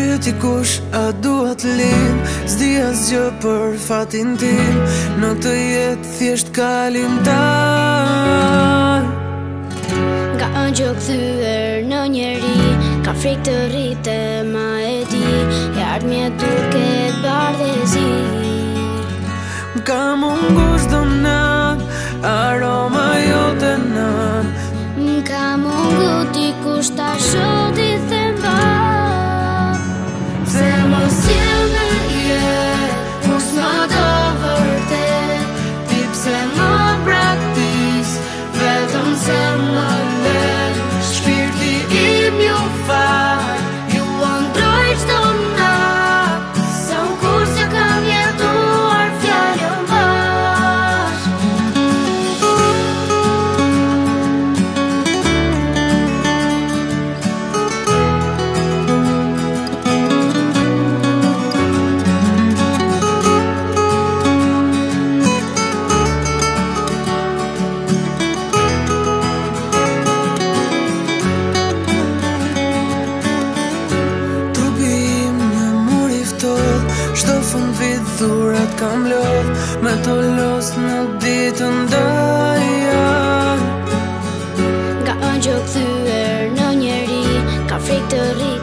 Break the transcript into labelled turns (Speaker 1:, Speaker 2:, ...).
Speaker 1: pyeti kush a dua t'lim, s'di asgjë për fatin tim, në të jetë thjesht kalimtar.
Speaker 2: Nga ëngjë kthyer në njeri, ka frikë të rrite ma e di, e ardhmja duket bardhëzi.
Speaker 1: Ka mungu çdo nat, aroma jote nat.
Speaker 2: Ka mungu dikush ta shodi themba. Se mos jem në jetë, mos ma do vërtet, ti pse më praktis, vetëm se më let. Shpirti im ju fal, ju ndroj çdo nat, sa un kur se kam jetuar fjalën bashk.
Speaker 1: Çdo fund vit dhurat kam lodh, me të los në ditën daja.
Speaker 2: Nga ëngjë kthyer në njeri, ka frikë të rri